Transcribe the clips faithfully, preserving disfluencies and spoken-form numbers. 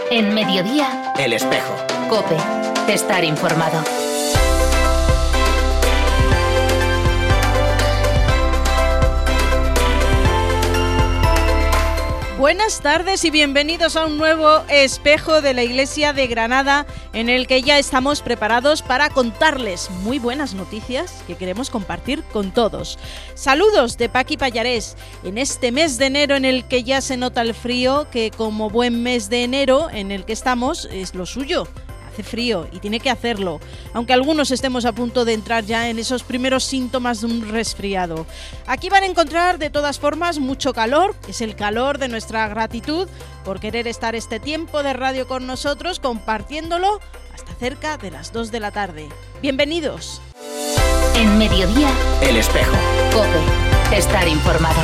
En Mediodía, El Espejo. COPE. Estar informado. Buenas tardes y bienvenidos a un nuevo Espejo de la Iglesia de Granada, en el que ya estamos preparados para contarles muy buenas noticias que queremos compartir con todos. Saludos de Paqui Pallarés, en este mes de enero en el que ya se nota el frío, que como buen mes de enero en el que estamos es lo suyo. Hace frío y tiene que hacerlo, aunque algunos estemos a punto de entrar ya en esos primeros síntomas de un resfriado. Aquí van a encontrar de todas formas mucho calor, es el calor de nuestra gratitud por querer estar este tiempo de radio con nosotros, compartiéndolo hasta cerca de las dos de la tarde. Bienvenidos. En Mediodía, El Espejo. COPE. Estar informado.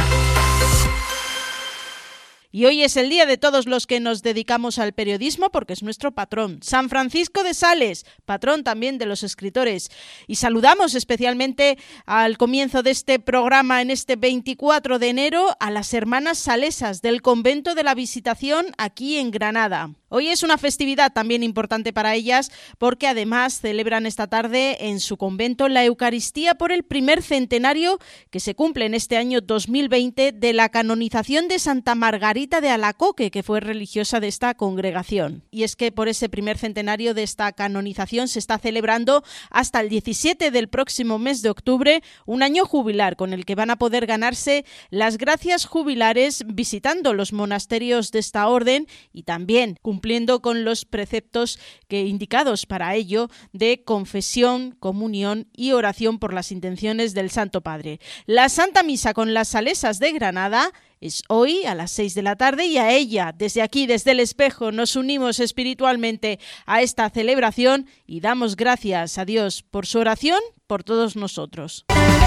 Y hoy es el día de todos los que nos dedicamos al periodismo porque es nuestro patrón, San Francisco de Sales, patrón también de los escritores. Y saludamos especialmente al comienzo de este programa en este veinticuatro de enero a las hermanas salesas del Convento de la Visitación aquí en Granada. Hoy es una festividad también importante para ellas porque además celebran esta tarde en su convento la Eucaristía por el primer centenario que se cumple en este año dos mil veinte de la canonización de Santa Margarita de Alacoque, que fue religiosa de esta congregación. Y es que por ese primer centenario de esta canonización se está celebrando hasta el diecisiete del próximo mes de octubre un año jubilar con el que van a poder ganarse las gracias jubilares visitando los monasterios de esta orden y también cumpliendo cumpliendo con los preceptos que indicados para ello de confesión, comunión y oración por las intenciones del Santo Padre. La Santa Misa con las salesas de Granada es hoy a las seis de la tarde y a ella, desde aquí, desde el Espejo, nos unimos espiritualmente a esta celebración y damos gracias a Dios por su oración, por todos nosotros.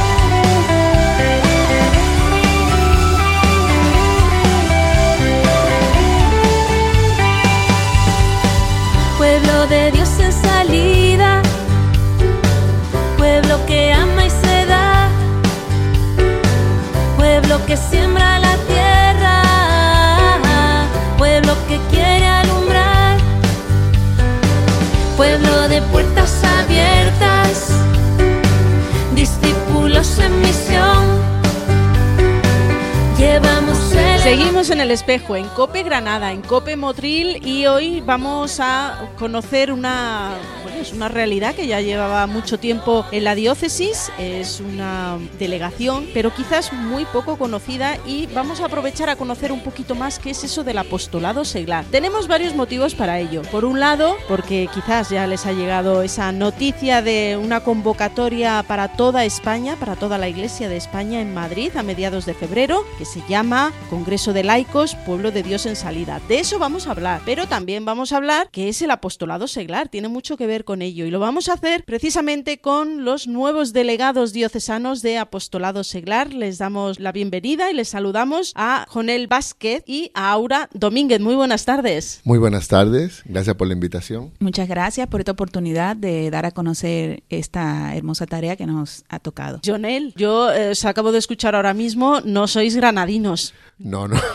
Pueblo de Dios en salida, pueblo que ama y se da, pueblo que siembra la tierra, pueblo que quiere alumbrar, pueblo de puertas abiertas, discípulos en misión, llevamos el... Seguimos en El Espejo, en COPE Granada, en COPE Motril, y hoy vamos a conocer una, bueno, es una realidad que ya llevaba mucho tiempo en la diócesis, es una delegación, pero quizás muy poco conocida, y vamos a aprovechar a conocer un poquito más qué es eso del apostolado seglar. Tenemos varios motivos para ello. Por un lado, porque quizás ya les ha llegado esa noticia de una convocatoria para toda España, para toda la Iglesia de España en Madrid a mediados de febrero, que se llama Congreso de Laicos, Pueblo de Dios en Salida. De eso vamos a hablar, pero también vamos a hablar que es el apostolado seglar, tiene mucho que ver con ello y lo vamos a hacer precisamente con los nuevos delegados diocesanos de apostolado seglar. Les damos la bienvenida y les saludamos a Jonel Vázquez y a Aura Domínguez. Muy buenas tardes. Muy buenas tardes, gracias por la invitación. Muchas gracias por esta oportunidad de dar a conocer esta hermosa tarea que nos ha tocado. Jonel, yo eh, os acabo de escuchar ahora mismo, no sois granadinos. No, no.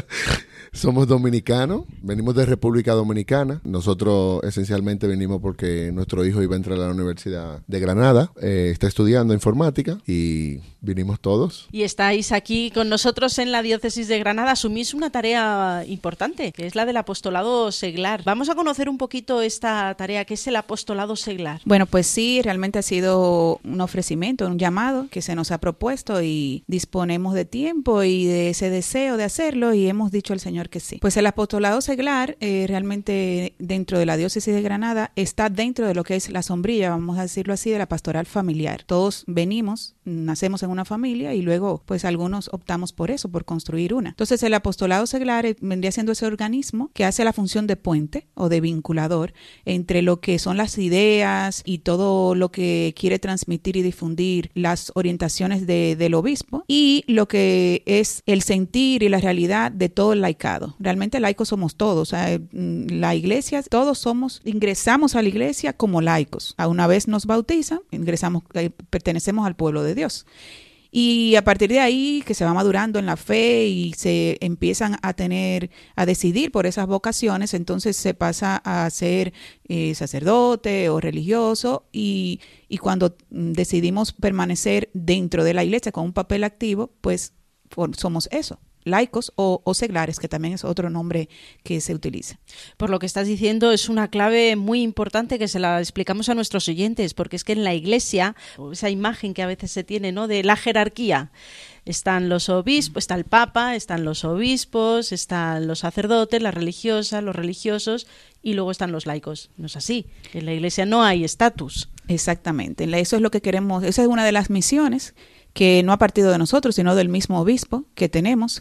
Somos dominicanos, venimos de República Dominicana. Nosotros esencialmente venimos porque nuestro hijo iba a entrar a la Universidad de Granada, eh, está estudiando informática y vinimos todos. Y estáis aquí con nosotros en la diócesis de Granada, asumís una tarea importante, que es la del apostolado seglar. Vamos a conocer un poquito esta tarea, que es el apostolado seglar. Bueno, pues sí, realmente ha sido un ofrecimiento, un llamado que se nos ha propuesto y disponemos de tiempo y de ese deseo de hacerlo y hemos dicho al Señor que sí. Pues el apostolado seglar eh, realmente dentro de la diócesis de Granada está dentro de lo que es la sombrilla, vamos a decirlo así, de la pastoral familiar. Todos venimos, nacemos en una familia y luego pues algunos optamos por eso, por construir una. Entonces el apostolado seglar eh, vendría siendo ese organismo que hace la función de puente o de vinculador entre lo que son las ideas y todo lo que quiere transmitir y difundir las orientaciones de, del obispo y lo que es el sentir y la realidad de todo el laicado. Realmente laicos somos todos, o sea, la iglesia, todos somos, ingresamos a la iglesia como laicos. A una vez nos bautizan, ingresamos, eh, pertenecemos al pueblo de Dios. Y a partir de ahí que se va madurando en la fe y se empiezan a tener, a decidir por esas vocaciones, entonces se pasa a ser eh, sacerdote o religioso y, y cuando decidimos permanecer dentro de la iglesia con un papel activo, pues por, somos eso. Laicos o, o seglares, que también es otro nombre que se utiliza. Por lo que estás diciendo, es una clave muy importante que se la explicamos a nuestros oyentes, porque es que en la Iglesia, esa imagen que a veces se tiene, ¿no?, de la jerarquía, están los obispos, está el Papa, están los obispos, están los sacerdotes, las religiosas, los religiosos, y luego están los laicos. No es así. En la Iglesia no hay estatus. Exactamente. Eso es lo que queremos. Esa es una de las misiones que no ha partido de nosotros, sino del mismo obispo que tenemos,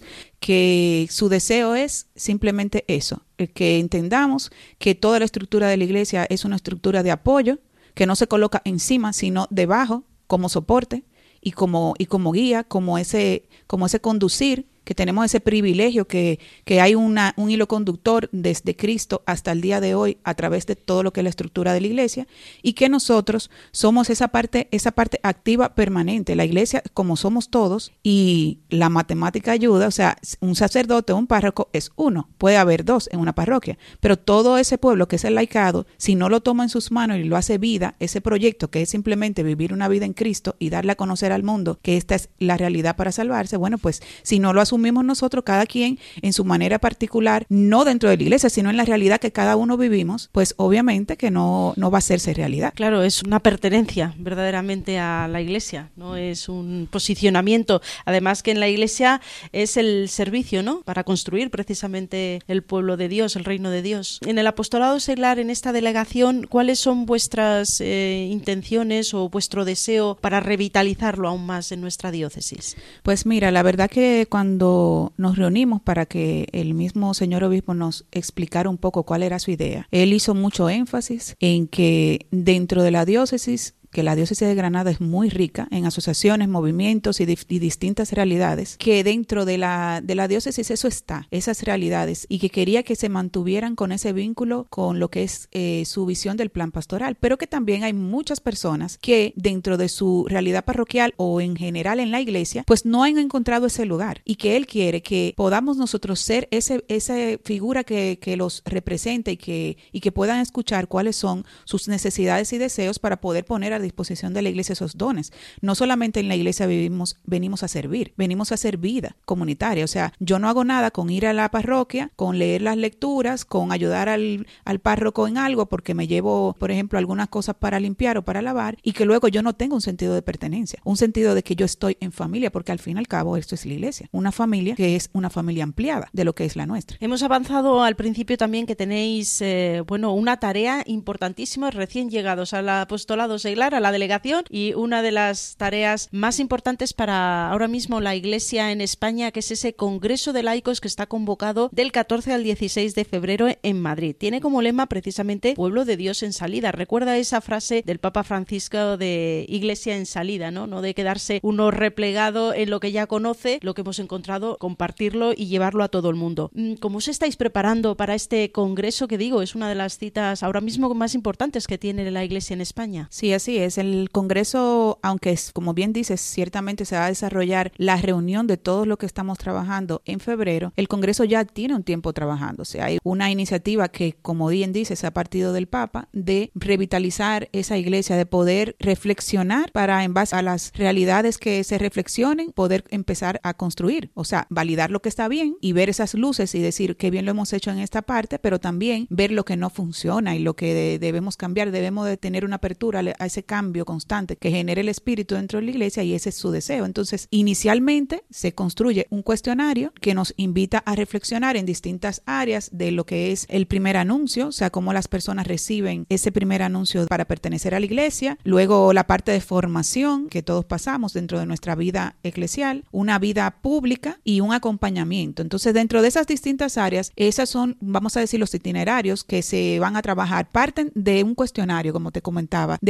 que su deseo es simplemente eso, que entendamos que toda la estructura de la iglesia es una estructura de apoyo, que no se coloca encima, sino debajo, como soporte y como, y como guía, como ese, como ese conducir, que tenemos ese privilegio, que, que hay una, un hilo conductor desde Cristo hasta el día de hoy a través de todo lo que es la estructura de la iglesia, y que nosotros somos esa parte, esa parte activa permanente. La iglesia, como somos todos, y la matemática ayuda, o sea, un sacerdote o un párroco es uno, puede haber dos en una parroquia, pero todo ese pueblo que es el laicado, si no lo toma en sus manos y lo hace vida, ese proyecto que es simplemente vivir una vida en Cristo y darle a conocer al mundo que esta es la realidad para salvarse, bueno, pues si no lo asumimos nosotros, cada quien en su manera particular, no dentro de la iglesia, sino en la realidad que cada uno vivimos, pues obviamente que no, no va a hacerse realidad. Claro, es una pertenencia verdaderamente a la iglesia, no es un posicionamiento. Además que en la iglesia es el servicio, ¿no?, para construir precisamente el pueblo de Dios, el reino de Dios. En el apostolado seglar, en esta delegación, ¿cuáles son vuestras eh, intenciones o vuestro deseo para revitalizarlo aún más en nuestra diócesis? Pues mira, la verdad que cuando nos reunimos para que el mismo señor obispo nos explicara un poco cuál era su idea, él hizo mucho énfasis en que dentro de la diócesis, que la diócesis de Granada es muy rica en asociaciones, movimientos y, di- y distintas realidades, que dentro de la, de la diócesis eso está, esas realidades, y que quería que se mantuvieran con ese vínculo con lo que es eh, su visión del plan pastoral, pero que también hay muchas personas que dentro de su realidad parroquial o en general en la iglesia, pues no han encontrado ese lugar, y que él quiere que podamos nosotros ser ese, esa figura que, que los represente y que, y que puedan escuchar cuáles son sus necesidades y deseos para poder poner a disposición de la iglesia esos dones. No solamente en la iglesia vivimos, venimos a servir, venimos a hacer vida comunitaria. O sea, yo no hago nada con ir a la parroquia, con leer las lecturas, con ayudar al, al párroco en algo porque me llevo, por ejemplo, algunas cosas para limpiar o para lavar, y que luego yo no tengo un sentido de pertenencia, un sentido de que yo estoy en familia, porque al fin y al cabo esto es la iglesia, una familia que es una familia ampliada de lo que es la nuestra. Hemos avanzado al principio también que tenéis, eh, bueno, una tarea importantísima recién llegados al apostolado seglar, a la delegación, y una de las tareas más importantes para ahora mismo la Iglesia en España, que es ese Congreso de Laicos que está convocado del catorce al dieciséis de febrero en Madrid. Tiene como lema precisamente Pueblo de Dios en salida. Recuerda esa frase del Papa Francisco de Iglesia en salida, ¿no? No de quedarse uno replegado en lo que ya conoce, lo que hemos encontrado, compartirlo y llevarlo a todo el mundo. ¿Cómo os estáis preparando para este congreso que digo, es una de las citas ahora mismo más importantes que tiene la Iglesia en España? Sí, así es. El Congreso, aunque es, como bien dices, ciertamente se va a desarrollar la reunión de todo lo que estamos trabajando en febrero, el Congreso ya tiene un tiempo trabajando. O sea, hay una iniciativa que, como bien dices, ha partido del Papa, de revitalizar esa iglesia, de poder reflexionar para, en base a las realidades que se reflexionen, poder empezar a construir. O sea, validar lo que está bien y ver esas luces y decir qué bien lo hemos hecho en esta parte, pero también ver lo que no funciona y lo que de, debemos cambiar. Debemos de tener una apertura a ese cambio constante que genere el espíritu dentro de la iglesia, y ese es su deseo. Entonces, inicialmente se construye un cuestionario que nos invita a reflexionar en distintas áreas de lo que es el primer anuncio, o sea, cómo las personas reciben ese primer anuncio para pertenecer a la iglesia, luego la parte de formación que todos pasamos dentro de nuestra vida eclesial, una vida pública y un acompañamiento. Entonces, dentro de esas distintas áreas, esas son, vamos a decir, los itinerarios que se van a trabajar. Parten de un cuestionario, como te comentaba, de todas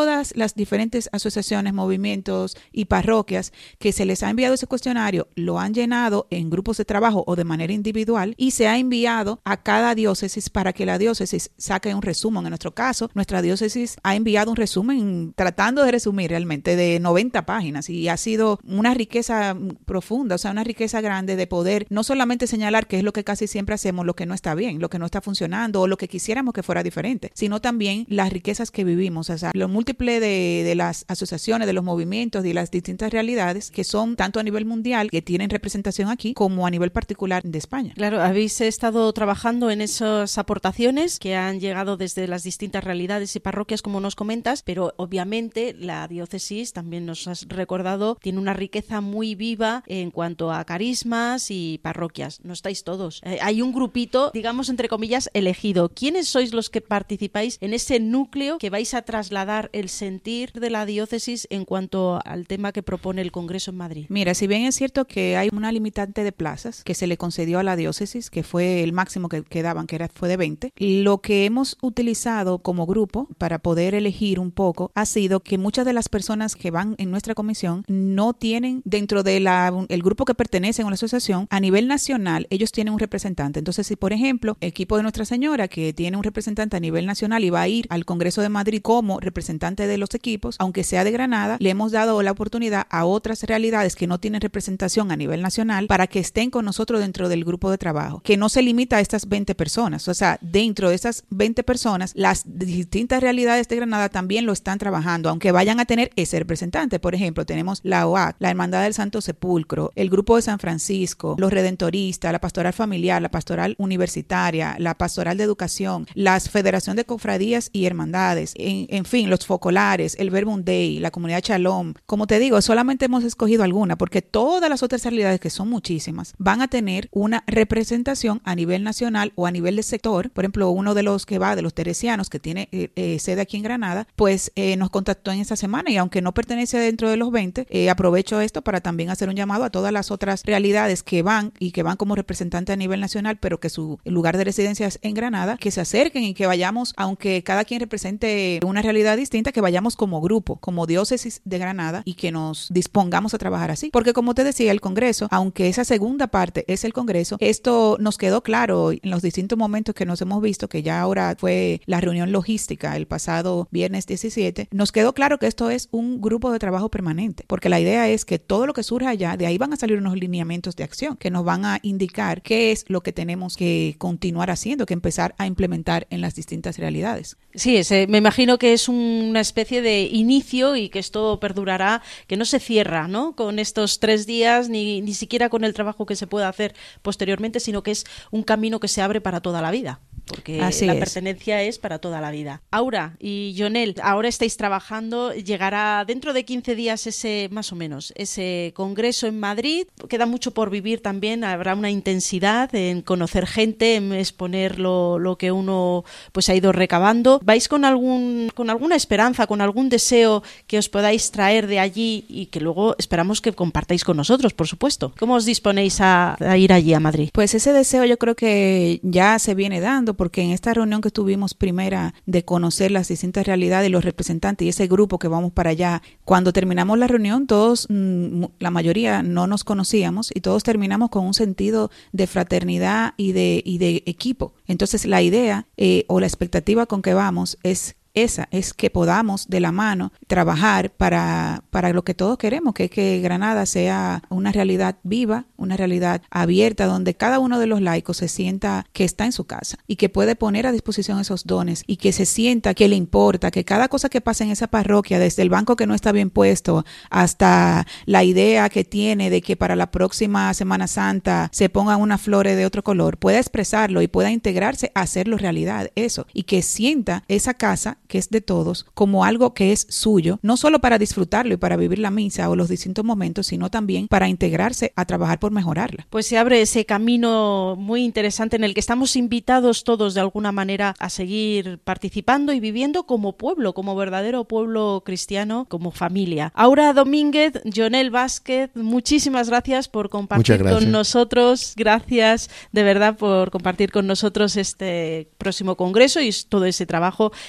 todas las diferentes asociaciones, movimientos y parroquias que se les ha enviado ese cuestionario, lo han llenado en grupos de trabajo o de manera individual y se ha enviado a cada diócesis para que la diócesis saque un resumen. En nuestro caso, nuestra diócesis ha enviado un resumen, tratando de resumir realmente, de noventa páginas, y ha sido una riqueza profunda, o sea, una riqueza grande de poder no solamente señalar qué es lo que casi siempre hacemos, lo que no está bien, lo que no está funcionando o lo que quisiéramos que fuera diferente, sino también las riquezas que vivimos, o sea, lo múltiple de, de las asociaciones, de los movimientos, de las distintas realidades que son tanto a nivel mundial, que tienen representación aquí, como a nivel particular de España. Claro, habéis estado trabajando en esas aportaciones que han llegado desde las distintas realidades y parroquias, como nos comentas, pero obviamente la diócesis, también nos has recordado, tiene una riqueza muy viva en cuanto a carismas y parroquias. No estáis todos. Eh, hay un grupito, digamos, entre comillas, elegido. ¿Quiénes sois los que participáis en ese núcleo que vais a trasladar el sentir de la diócesis en cuanto al tema que propone el Congreso en Madrid? Mira, si bien es cierto que hay una limitante de plazas que se le concedió a la diócesis, que fue el máximo que quedaban, que era, fue de veinte, lo que hemos utilizado como grupo para poder elegir un poco ha sido que muchas de las personas que van en nuestra comisión no tienen dentro del grupo que pertenecen a la asociación, a nivel nacional, ellos tienen un representante. Entonces, si por ejemplo, el equipo de Nuestra Señora, que tiene un representante a nivel nacional y va a ir al Congreso de Madrid como representante de los equipos, aunque sea de Granada, le hemos dado la oportunidad a otras realidades que no tienen representación a nivel nacional para que estén con nosotros dentro del grupo de trabajo, que no se limita a estas veinte personas. O sea, dentro de estas veinte personas, las distintas realidades de Granada también lo están trabajando, aunque vayan a tener ese representante. Por ejemplo, tenemos la O A C, la Hermandad del Santo Sepulcro, el Grupo de San Francisco, los Redentoristas, la Pastoral Familiar, la Pastoral Universitaria, la Pastoral de Educación, la Federación de Cofradías y Hermandades, en, en fin, los Focolares, el Verbum Dei, la Comunidad Shalom. Como te digo, solamente hemos escogido alguna, porque todas las otras realidades, que son muchísimas, van a tener una representación a nivel nacional o a nivel de sector. Por ejemplo, uno de los que va, de los teresianos, que tiene eh, eh, sede aquí en Granada, pues eh, nos contactó en esta semana, y aunque no pertenece dentro de los veinte, eh, aprovecho esto para también hacer un llamado a todas las otras realidades que van y que van como representante a nivel nacional, pero que su lugar de residencia es en Granada, que se acerquen y que vayamos, aunque cada quien represente una realidad distinta, que vayamos como grupo, como diócesis de Granada, y que nos dispongamos a trabajar así. Porque como te decía, el Congreso, aunque esa segunda parte es el Congreso, esto nos quedó claro en los distintos momentos que nos hemos visto, que ya ahora fue la reunión logística el pasado viernes diecisiete, nos quedó claro que esto es un grupo de trabajo permanente, porque la idea es que todo lo que surja allá, de ahí van a salir unos lineamientos de acción que nos van a indicar qué es lo que tenemos que continuar haciendo, que empezar a implementar en las distintas realidades. Sí, ese, me imagino que es una especie de inicio y que esto perdurará, que no se cierra, ¿no?, con estos tres días, ni, ni siquiera con el trabajo que se pueda hacer posteriormente, sino que es un camino que se abre para toda la vida, porque Así la es. pertenencia es para toda la vida. Aura y Jonel, ahora estáis trabajando, llegará dentro de quince días ese, más o menos, ese congreso en Madrid. Queda mucho por vivir también, habrá una intensidad en conocer gente, en exponer lo, lo que uno pues ha ido recabando. ¿Vais con algún con alguna esperanza, con algún deseo que os podáis traer de allí y que luego esperamos que compartáis con nosotros, por supuesto? ¿Cómo os disponéis a, a ir allí a Madrid? Pues ese deseo yo creo que ya se viene dando, porque en esta reunión que tuvimos primera de conocer las distintas realidades y los representantes y ese grupo que vamos para allá, cuando terminamos la reunión todos, la mayoría no nos conocíamos y todos terminamos con un sentido de fraternidad y de, y de equipo. Entonces la idea eh, o la expectativa con que vamos es esa, es que podamos de la mano trabajar para, para lo que todos queremos, que es que Granada sea una realidad viva, una realidad abierta, donde cada uno de los laicos se sienta que está en su casa y que puede poner a disposición esos dones y que se sienta que le importa, que cada cosa que pasa en esa parroquia, desde el banco que no está bien puesto hasta la idea que tiene de que para la próxima Semana Santa se pongan unas flores de otro color, pueda expresarlo y pueda integrarse a hacerlo realidad, eso, y que sienta esa casa que es de todos, como algo que es suyo, no solo para disfrutarlo y para vivir la misa o los distintos momentos, sino también para integrarse a trabajar por mejorarla. Pues se abre ese camino muy interesante en el que estamos invitados todos de alguna manera a seguir participando y viviendo como pueblo, como verdadero pueblo cristiano, como familia. Aura Domínguez, Jonel Vázquez, muchísimas gracias por compartir gracias. con nosotros, gracias de verdad por compartir con nosotros este próximo congreso y todo ese trabajo que tenéis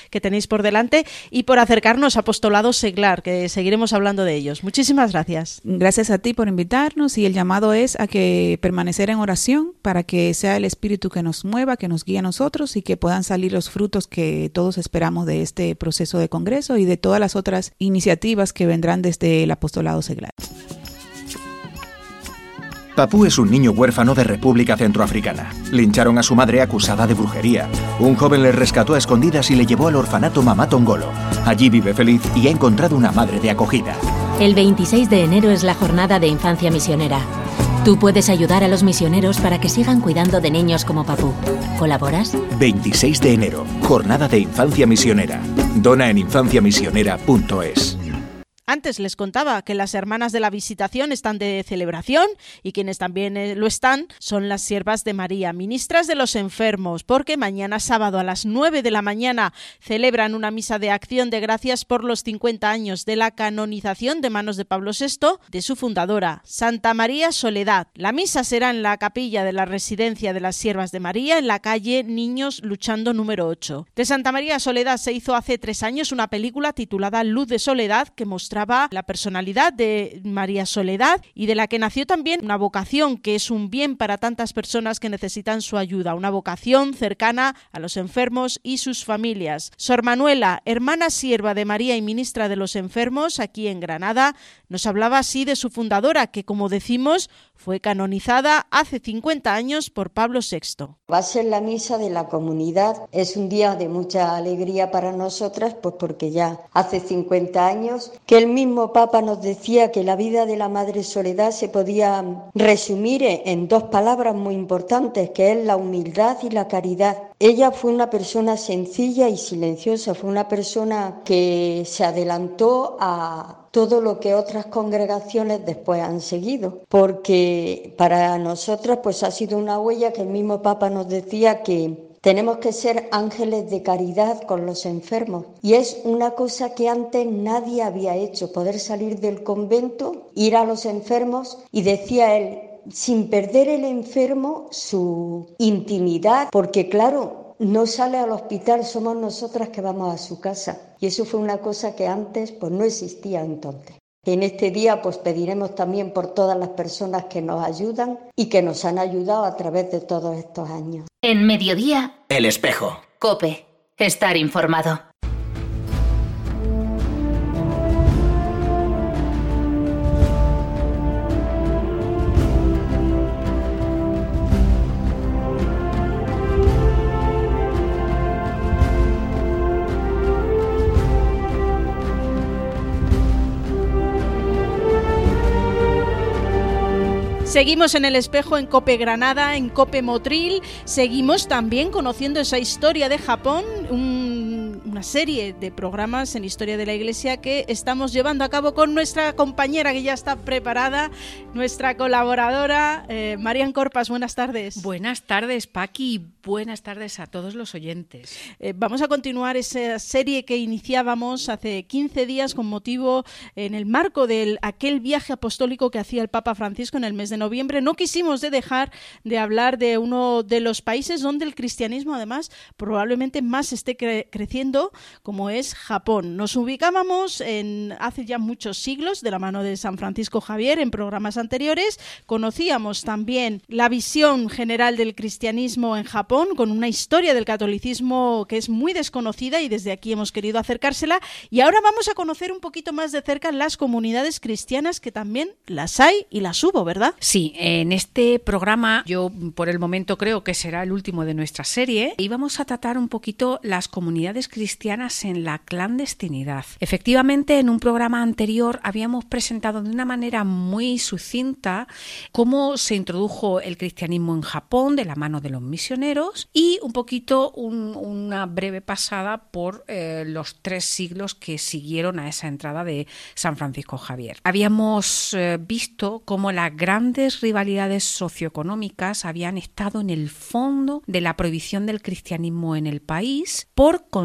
por delante y por acercarnos a Apostolado Seglar, que seguiremos hablando de ellos. Muchísimas gracias. Gracias a ti por invitarnos, y el llamado es a que permanecer en oración para que sea el Espíritu que nos mueva, que nos guíe a nosotros y que puedan salir los frutos que todos esperamos de este proceso de congreso y de todas las otras iniciativas que vendrán desde el Apostolado Seglar. Papú es un niño huérfano de República Centroafricana. Lincharon a su madre acusada de brujería. Un joven le rescató a escondidas y le llevó al orfanato Mamá Tongolo. Allí vive feliz y ha encontrado una madre de acogida. El veintiséis de enero es la jornada de infancia misionera. Tú puedes ayudar a los misioneros para que sigan cuidando de niños como Papú. ¿Colaboras? veintiséis de enero, jornada de infancia misionera. Dona en infancia misionera punto es. Antes les contaba que las hermanas de la Visitación están de celebración y quienes también eh, lo están son las siervas de María, ministras de los enfermos, porque mañana sábado a las nueve de la mañana celebran una misa de acción de gracias por los cincuenta años de la canonización de manos de Pablo sexto de su fundadora, Santa María Soledad. La misa será en la capilla de la residencia de las siervas de María, en la calle Niños Luchando número ocho. De Santa María Soledad se hizo hace tres años una película titulada Luz de Soledad, que mostraba la personalidad de María Soledad y de la que nació también una vocación que es un bien para tantas personas que necesitan su ayuda, una vocación cercana a los enfermos y sus familias. Sor Manuela, hermana sierva de María y ministra de los enfermos aquí en Granada, nos hablaba así de su fundadora, que como decimos fue canonizada hace cincuenta años por Pablo sexto. Va a ser la misa de la comunidad. Es un día de mucha alegría para nosotras, pues porque ya hace cincuenta años que el mismo Papa nos decía que la vida de la Madre Soledad se podía resumir en dos palabras muy importantes, que es la humildad y la caridad. Ella fue una persona sencilla y silenciosa, fue una persona que se adelantó a todo lo que otras congregaciones después han seguido, porque para nosotras pues ha sido una huella que el mismo Papa nos decía que tenemos que ser ángeles de caridad con los enfermos, y es una cosa que antes nadie había hecho, poder salir del convento, ir a los enfermos, y decía él, sin perder el enfermo su intimidad, porque claro, no sale al hospital, somos nosotras que vamos a su casa, y eso fue una cosa que antes pues no existía entonces. En este día pues pediremos también por todas las personas que nos ayudan y que nos han ayudado a través de todos estos años. En Mediodía, El Espejo. COPE. Estar informado. Seguimos en El Espejo, en COPE Granada, en COPE Motril. Seguimos también conociendo esa historia de Japón, un, una serie de programas en historia de la Iglesia que estamos llevando a cabo con nuestra compañera que ya está preparada, nuestra colaboradora, eh, Marian Corpas. Buenas tardes. Buenas tardes, Paqui, y buenas tardes a todos los oyentes. Eh, vamos a continuar esa serie que iniciábamos hace quince días con motivo, en el marco de aquel viaje apostólico que hacía el Papa Francisco en el mes de noviembre. No quisimos de dejar de hablar de uno de los países donde el cristianismo además probablemente más esté cre- creciendo, como es Japón. Nos ubicábamos en hace ya muchos siglos de la mano de San Francisco Javier en programas anteriores. Conocíamos también la visión general del cristianismo en Japón, con una historia del catolicismo que es muy desconocida y desde aquí hemos querido acercársela, y ahora vamos a conocer un poquito más de cerca las comunidades cristianas, que también las hay y las hubo, ¿verdad? Sí, en este programa yo por el momento creo que será el último de nuestra serie y vamos a tratar un poquito las comunidades cristianas en la clandestinidad. Efectivamente, en un programa anterior habíamos presentado de una manera muy sucinta cómo se introdujo el cristianismo en Japón de la mano de los misioneros y un poquito un, una breve pasada por eh, los tres siglos que siguieron a esa entrada de San Francisco Javier. Habíamos eh, visto cómo las grandes rivalidades socioeconómicas habían estado en el fondo de la prohibición del cristianismo en el país por considerar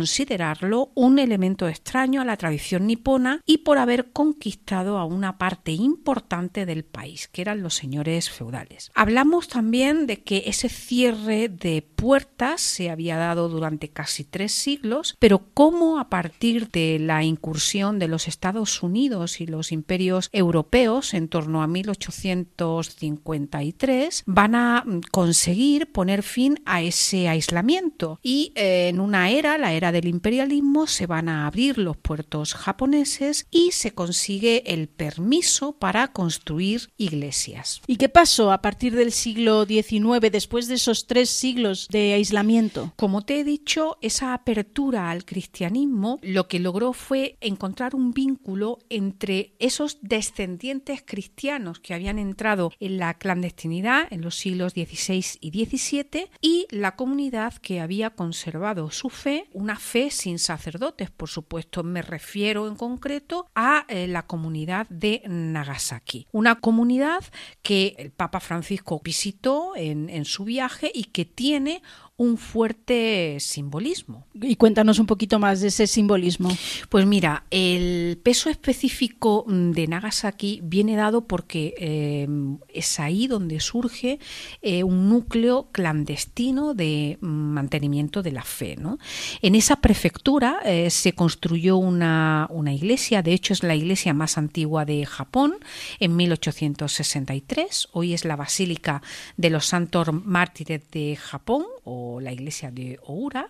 considerarlo un elemento extraño a la tradición nipona y por haber conquistado a una parte importante del país, que eran los señores feudales. Hablamos también de que ese cierre de puertas se había dado durante casi tres siglos, pero cómo a partir de la incursión de los Estados Unidos y los imperios europeos en torno a mil ochocientos cincuenta y tres van a conseguir poner fin a ese aislamiento y eh, en una era, la era del imperialismo, se van a abrir los puertos japoneses y se consigue el permiso para construir iglesias. ¿Y qué pasó a partir del siglo diecinueve, después de esos tres siglos de aislamiento? Como te he dicho, esa apertura al cristianismo lo que logró fue encontrar un vínculo entre esos descendientes cristianos que habían entrado en la clandestinidad en los siglos dieciséis y diecisiete y la comunidad que había conservado su fe, una fe sin sacerdotes, por supuesto. Me refiero en concreto a eh, la comunidad de Nagasaki, una comunidad que el Papa Francisco visitó en, en su viaje y que tiene un fuerte simbolismo. Y cuéntanos un poquito más de ese simbolismo. Pues mira, el peso específico de Nagasaki viene dado porque eh, es ahí donde surge eh, un núcleo clandestino de mantenimiento de la fe, ¿no? En esa prefectura eh, se construyó una, una iglesia, de hecho es la iglesia más antigua de Japón, en mil ochocientos sesenta y tres. Hoy es la Basílica de los Santos Mártires de Japón, o la iglesia de Oura,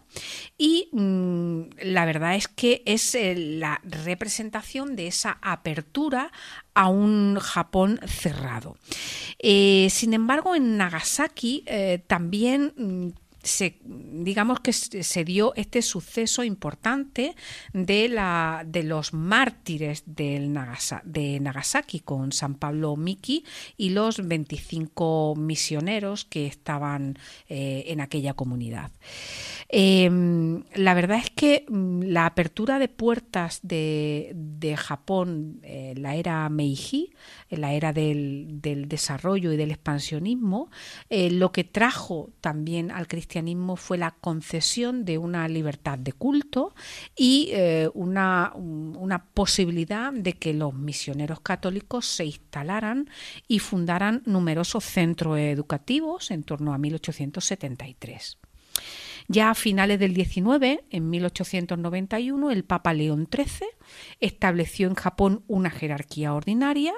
y mmm, la verdad es que es eh, la representación de esa apertura a un Japón cerrado. Eh, sin embargo, en Nagasaki eh, también mmm, Se, digamos que se dio este suceso importante de, la, de los mártires del Nagasa, de Nagasaki con San Pablo Miki y los veinticinco misioneros que estaban eh, en aquella comunidad. Eh, la verdad es que la apertura de puertas de, de Japón en eh, la era Meiji, en la era del, del desarrollo y del expansionismo, eh, lo que trajo también al cristianismo fue la concesión de una libertad de culto y eh, una, una posibilidad de que los misioneros católicos se instalaran y fundaran numerosos centros educativos en torno a mil ochocientos setenta y tres. Ya a finales del diecinueve, en mil ochocientos noventa y uno, el Papa León trece estableció en Japón una jerarquía ordinaria,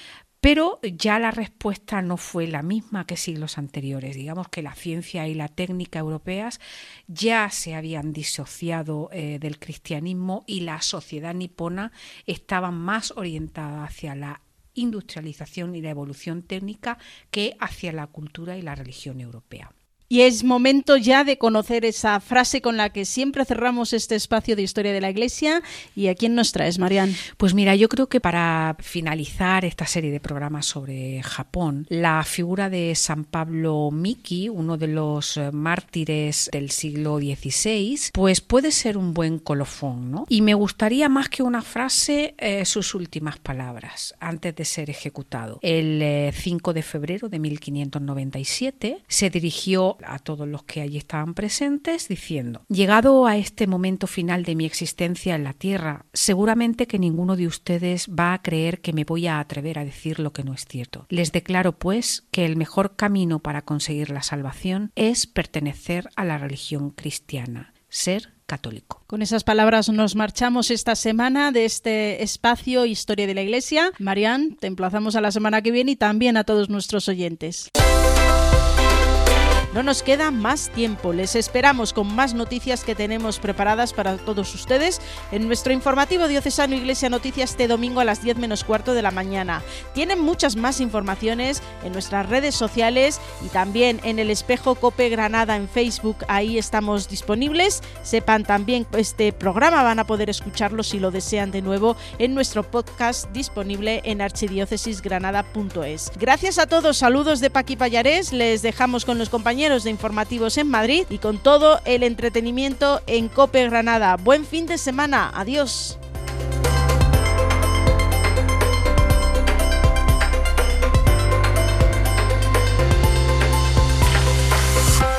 pero ya la respuesta no fue la misma que siglos anteriores. Digamos que la ciencia y la técnica europeas ya se habían disociado eh, del cristianismo y la sociedad nipona estaba más orientada hacia la industrialización y la evolución técnica que hacia la cultura y la religión europea. Y es momento ya de conocer esa frase con la que siempre cerramos este espacio de Historia de la Iglesia. ¿Y a quién nos traes, Marian? Pues mira, yo creo que para finalizar esta serie de programas sobre Japón, la figura de San Pablo Miki, uno de los mártires del siglo dieciséis, pues puede ser un buen colofón, ¿no? Y me gustaría más que una frase, eh, sus últimas palabras antes de ser ejecutado. El eh, cinco de febrero de mil quinientos noventa y siete se dirigió a todos los que allí estaban presentes diciendo: llegado a este momento final de mi existencia en la tierra, seguramente que ninguno de ustedes va a creer que me voy a atrever a decir lo que no es cierto. Les declaro pues que el mejor camino para conseguir la salvación es pertenecer a la religión cristiana, ser católico. Con esas palabras nos marchamos esta semana de este espacio Historia de la Iglesia. Marian, te emplazamos a la semana que viene y también a todos nuestros oyentes. No nos queda más tiempo, les esperamos con más noticias que tenemos preparadas para todos ustedes en nuestro informativo diocesano Iglesia Noticias este domingo a las diez menos cuarto de la mañana. Tienen muchas más informaciones en nuestras redes sociales y también en el Espejo Cope Granada en Facebook, ahí estamos disponibles. Sepan también que este programa van a poder escucharlo si lo desean de nuevo en nuestro podcast disponible en archidiócesis granada punto es. Gracias a todos, saludos de Paqui Pallarés, les dejamos con los compañeros de informativos en Madrid y con todo el entretenimiento en Cope Granada. Buen fin de semana, adiós.